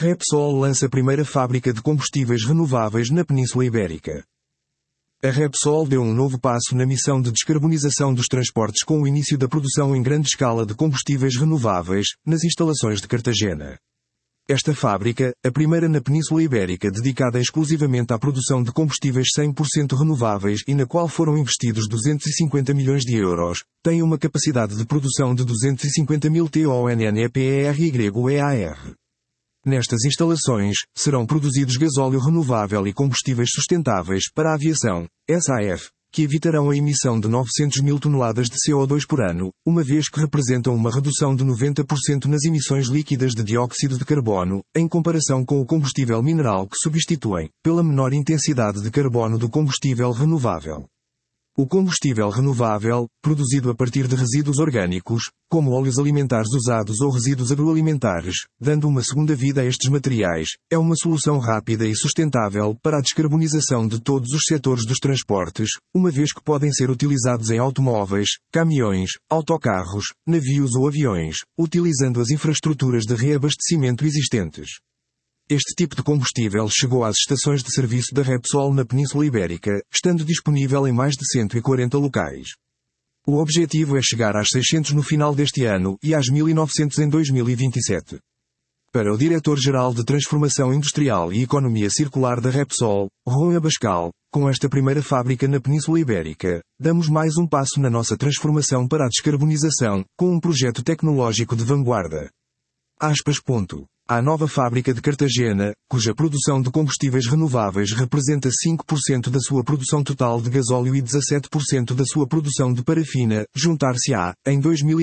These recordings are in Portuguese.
Repsol lança a primeira fábrica de combustíveis renováveis na Península Ibérica. A Repsol deu um novo passo na missão de descarbonização dos transportes com o início da produção em grande escala de combustíveis renováveis, nas instalações de Cartagena. Esta fábrica, a primeira na Península Ibérica dedicada exclusivamente à produção de combustíveis 100% renováveis e na qual foram investidos 250 milhões de euros, tem uma capacidade de produção de 250 mil tonne-PER-EAR. Nestas instalações, serão produzidos gasóleo renovável e combustíveis sustentáveis para a aviação, SAF, que evitarão a emissão de 900 mil toneladas de CO2 por ano, uma vez que representam uma redução de 90% nas emissões líquidas de dióxido de carbono, em comparação com o combustível mineral que substituem, pela menor intensidade de carbono do combustível renovável. O combustível renovável, produzido a partir de resíduos orgânicos, como óleos alimentares usados ou resíduos agroalimentares, dando uma segunda vida a estes materiais, é uma solução rápida e sustentável para a descarbonização de todos os setores dos transportes, uma vez que podem ser utilizados em automóveis, caminhões, autocarros, navios ou aviões, utilizando as infraestruturas de reabastecimento existentes. Este tipo de combustível chegou às estações de serviço da Repsol na Península Ibérica, estando disponível em mais de 140 locais. O objetivo é chegar às 600 no final deste ano e às 1900 em 2027. Para o Diretor-Geral de Transformação Industrial e Economia Circular da Repsol, Rui Abascal, com esta primeira fábrica na Península Ibérica, damos mais um passo na nossa transformação para a descarbonização, com um projeto tecnológico de vanguarda. A nova fábrica de Cartagena, cuja produção de combustíveis renováveis representa 5% da sua produção total de gasóleo e 17% da sua produção de parafina, juntar-se-á, em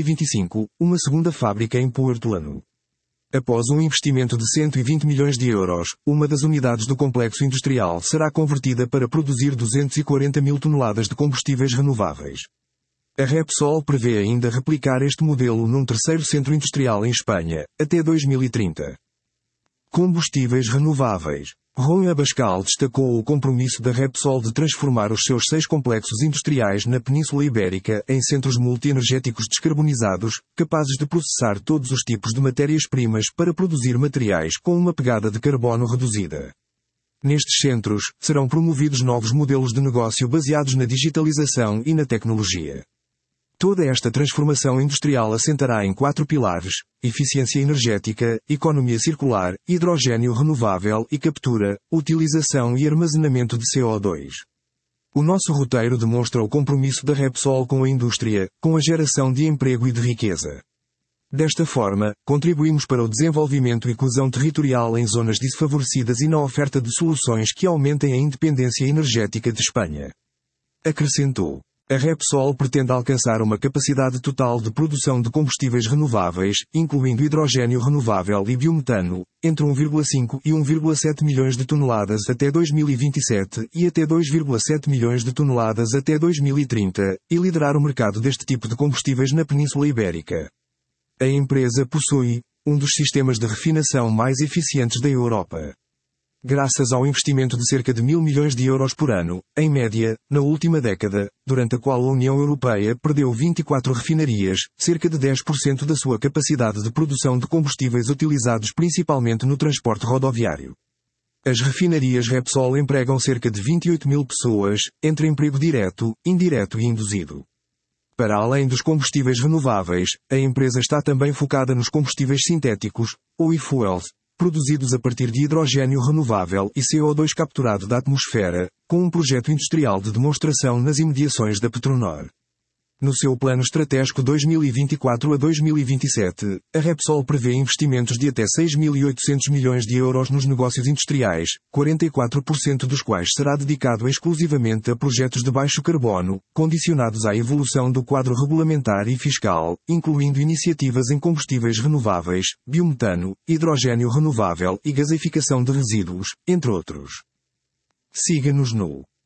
2025, uma segunda fábrica em Puertollano. Após um investimento de 120 milhões de euros, uma das unidades do complexo industrial será convertida para produzir 240 mil toneladas de combustíveis renováveis. A Repsol prevê ainda replicar este modelo num terceiro centro industrial em Espanha, até 2030. Combustíveis renováveis. Rui Abascal destacou o compromisso da Repsol de transformar os seus 6 complexos industriais na Península Ibérica em centros multienergéticos descarbonizados, capazes de processar todos os tipos de matérias-primas para produzir materiais com uma pegada de carbono reduzida. Nestes centros, serão promovidos novos modelos de negócio baseados na digitalização e na tecnologia. Toda esta transformação industrial assentará em 4 pilares: eficiência energética, economia circular, hidrogênio renovável e captura, utilização e armazenamento de CO2. O nosso roteiro demonstra o compromisso da Repsol com a indústria, com a geração de emprego e de riqueza. Desta forma, contribuímos para o desenvolvimento e coesão territorial em zonas desfavorecidas e na oferta de soluções que aumentem a independência energética de Espanha. Acrescentou. A Repsol pretende alcançar uma capacidade total de produção de combustíveis renováveis, incluindo hidrogênio renovável e biometano, entre 1,5 e 1,7 milhões de toneladas até 2027 e até 2,7 milhões de toneladas até 2030, e liderar o mercado deste tipo de combustíveis na Península Ibérica. A empresa possui um dos sistemas de refinação mais eficientes da Europa. Graças ao investimento de cerca de 1.000 milhões de euros por ano, em média, na última década, durante a qual a União Europeia perdeu 24 refinarias, cerca de 10% da sua capacidade de produção de combustíveis utilizados principalmente no transporte rodoviário. As refinarias Repsol empregam cerca de 28 mil pessoas, entre emprego direto, indireto e induzido. Para além dos combustíveis renováveis, a empresa está também focada nos combustíveis sintéticos, ou e-fuels, produzidos a partir de hidrogênio renovável e CO2 capturado da atmosfera, com um projeto industrial de demonstração nas imediações da Petronor. No seu plano estratégico 2024 a 2027, a Repsol prevê investimentos de até 6.800 milhões de euros nos negócios industriais, 44% dos quais será dedicado exclusivamente a projetos de baixo carbono, condicionados à evolução do quadro regulamentar e fiscal, incluindo iniciativas em combustíveis renováveis, biometano, hidrogênio renovável e gasificação de resíduos, entre outros. Siga-nos no